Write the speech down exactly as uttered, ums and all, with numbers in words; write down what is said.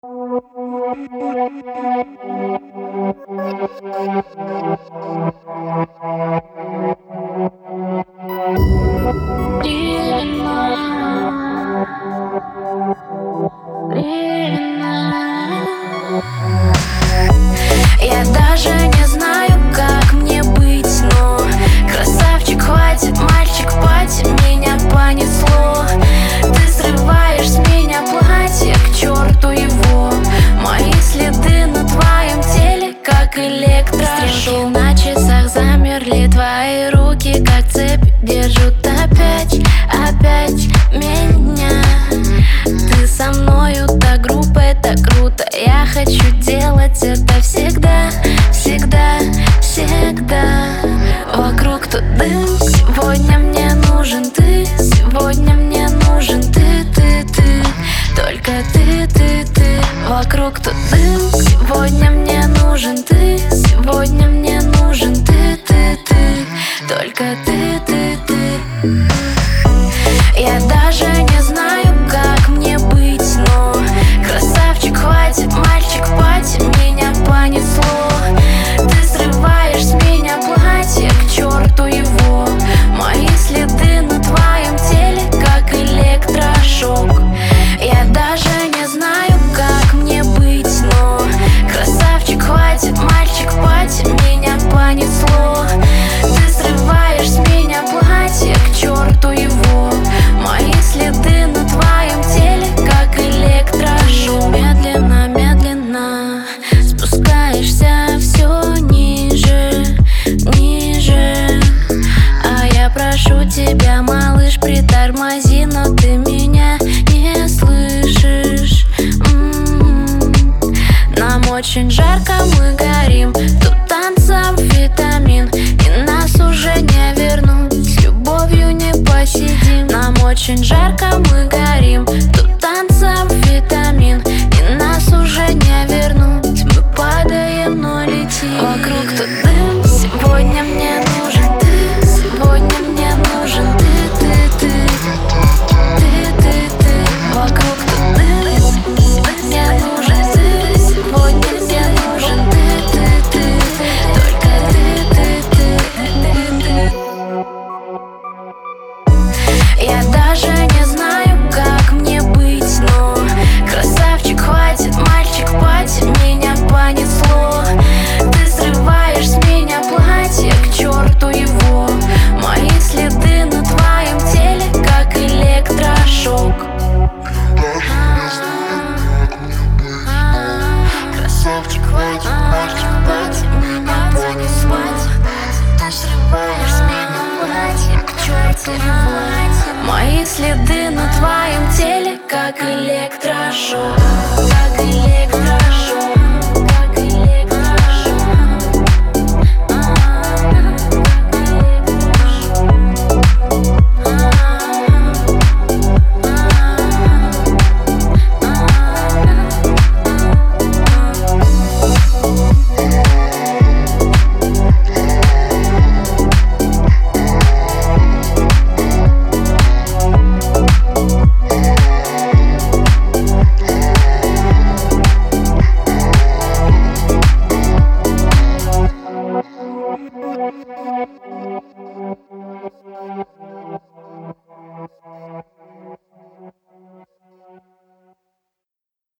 Я даже не знаю, как мне быть, но красавчик, хватит, мальчик, хватит, меня понесло. Ты срываешь с меня платье, к черту его. Мои следы на твоем теле, как электрошок. Стрелки на часах замерли, твои руки, как цепь, держат опять, опять меня. Ты со мною так грубо, это круто. Я хочу делать это всегда, всегда, всегда. Вокруг тут дым, сегодня мне нужен ты. Сегодня мне нужен ты, ты, ты. Только ты, ты, ты. Вокруг тут дым, сегодня мне нужен ты. Сегодня мне нужен ты, ты, ты. Только ты, ты, ты. Я даже не знаю, как мне быть, но красавчик, хватит, мальчик, хватит, меня понесло. Ты срываешь с меня платье, к черту его. Мои следы на твоем теле, как электрошок. Я даже не знаю, как мне быть, но красавчик, хватит, мальчик, хватит, меня понесло. Ты срываешь с меня платье, к черту его. Мои следы на твоем теле, как электрошок. Медленно, медленно спускаешься все ниже, ниже. А я прошу тебя, малыш, притормози, но ты меня не слышишь. М-м-м. Нам очень жарко, мы горим. Тут танцам витамин, и нас уже не вернуть. С любовью не посидим. Нам очень жарко, мы горим. Тут танцам витамин, и нас уже не вернуть. Мы падаем, но летим. Вокруг тут дым, сегодня мне нужен ты. Сегодня мне нужен ты, ты, ты. Ты, ты, ты. Вокруг тут дым, сегодня мне нужен ты. Сегодня мне нужен ты, ты, ты. Только ты, ты, ты, ты, ты. Я даже не знаю, как мне быть, но красавчик, хватит, мальчик, хватит, меня понесло. Ты срываешь с меня платье, к черту его. Мои следы на твоем теле, как электрошок. Красавчик, хватит, мальчик, хватит, меня понесло. Ты срываешь с меня платье, к черту его. Мои следы на твоем теле, как электрошок.